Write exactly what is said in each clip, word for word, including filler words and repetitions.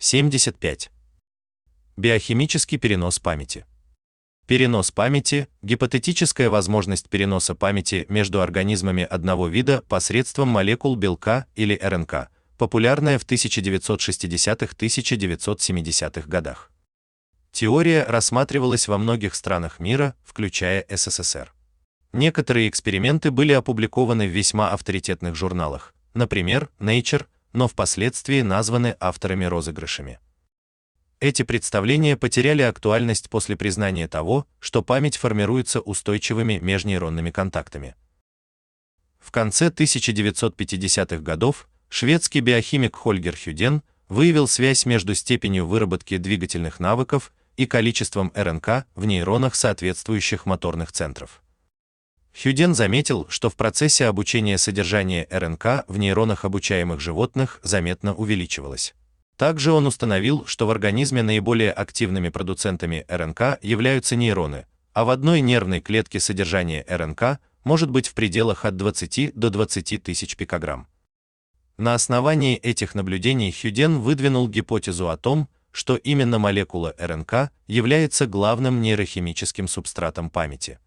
семьдесят пять. Биохимический перенос памяти. Перенос памяти – гипотетическая возможность переноса памяти между организмами одного вида посредством молекул белка или эр эн ка, популярная в тысяча девятьсот шестидесятых — тысяча девятьсот семидесятых годах. Теория рассматривалась во многих странах мира, включая эс эс эс эр. Некоторые эксперименты были опубликованы в весьма авторитетных журналах, например, Nature, но впоследствии названы авторами розыгрышами. Эти представления потеряли актуальность после признания того, что память формируется устойчивыми межнейронными контактами. В конце тысяча девятьсот пятидесятых годов шведский биохимик Хольгер Хюден выявил связь между степенью выработки двигательных навыков и количеством эр эн ка в нейронах соответствующих моторных центров. Хюден заметил, что в процессе обучения содержание эр эн ка в нейронах обучаемых животных заметно увеличивалось. Также он установил, что в организме наиболее активными продуцентами эр эн ка являются нейроны, а в одной нервной клетке содержание эр эн ка может быть в пределах от двадцати до двадцати тысяч пикограмм. На основании этих наблюдений Хюден выдвинул гипотезу о том, что именно молекула эр эн ка является главным нейрохимическим субстратом памяти.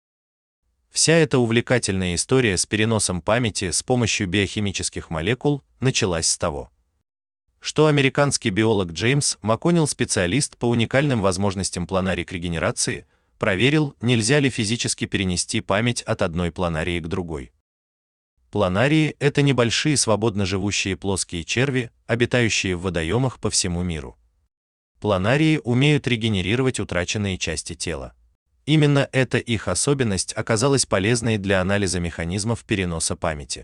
Вся эта увлекательная история с переносом памяти с помощью биохимических молекул началась с того, что американский биолог Джеймс МакКоннелл, специалист по уникальным возможностям планарик регенерации, проверил, нельзя ли физически перенести память от одной планарии к другой. Планарии – это небольшие свободно живущие плоские черви, обитающие в водоемах по всему миру. Планарии умеют регенерировать утраченные части тела. Именно эта их особенность оказалась полезной для анализа механизмов переноса памяти.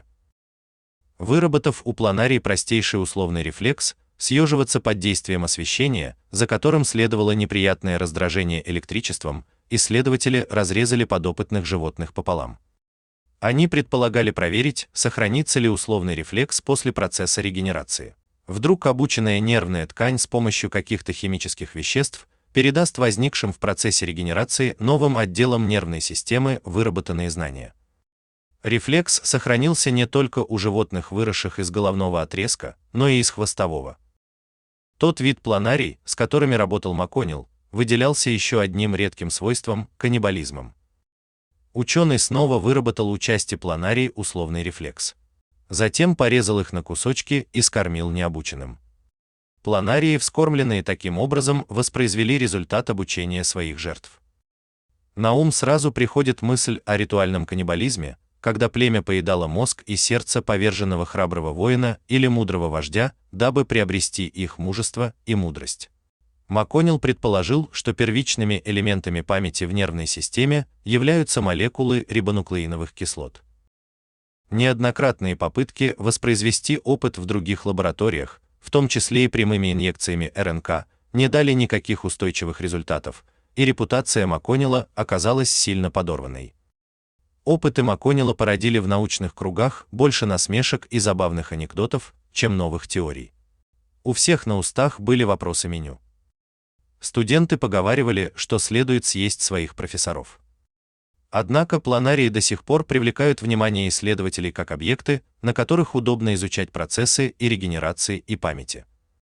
Выработав у планарий простейший условный рефлекс съеживаться под действием освещения, за которым следовало неприятное раздражение электричеством, исследователи разрезали подопытных животных пополам. Они предполагали проверить, сохранится ли условный рефлекс после процесса регенерации. Вдруг обученная нервная ткань с помощью каких-то химических веществ передаст возникшим в процессе регенерации новым отделам нервной системы выработанные знания. Рефлекс сохранился не только у животных, выросших из головного отрезка, но и из хвостового. Тот вид планарий, с которыми работал МакКоннелл, выделялся еще одним редким свойством – каннибализмом. Ученый снова выработал у части планарий условный рефлекс. Затем порезал их на кусочки и скормил необученным. Планарии, вскормленные таким образом, воспроизвели результат обучения своих жертв. На ум сразу приходит мысль о ритуальном каннибализме, когда племя поедало мозг и сердце поверженного храброго воина или мудрого вождя, дабы приобрести их мужество и мудрость. МакКоннелл предположил, что первичными элементами памяти в нервной системе являются молекулы рибонуклеиновых кислот. Неоднократные попытки воспроизвести опыт в других лабораториях, в том числе и прямыми инъекциями эр эн ка, не дали никаких устойчивых результатов, и репутация МакКоннелла оказалась сильно подорванной. Опыты МакКоннелла породили в научных кругах больше насмешек и забавных анекдотов, чем новых теорий. У всех на устах были вопросы меню. Студенты поговаривали, что следует съесть своих профессоров. Однако планарии до сих пор привлекают внимание исследователей как объекты, на которых удобно изучать процессы и регенерации и памяти.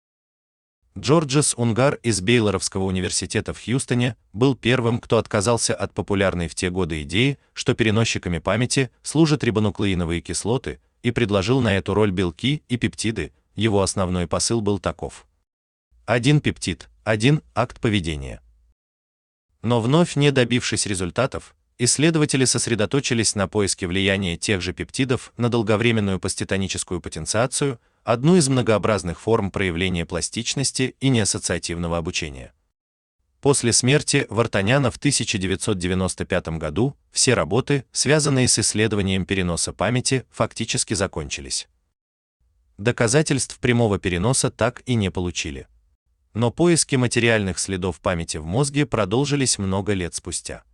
Джорджес Унгар из Бейлоровского университета в Хьюстоне был первым, кто отказался от популярной в те годы идеи, что переносчиками памяти служат рибонуклеиновые кислоты, и предложил на эту роль белки и пептиды. Его основной посыл был таков: один пептид, один акт поведения. Но вновь не добившись результатов, исследователи сосредоточились на поиске влияния тех же пептидов на долговременную поститоническую потенциацию, одну из многообразных форм проявления пластичности и неассоциативного обучения. После смерти Вартаняна в тысяча девятьсот девяносто пятом году все работы, связанные с исследованием переноса памяти, фактически закончились. Доказательств прямого переноса так и не получили. Но поиски материальных следов памяти в мозге продолжились много лет спустя.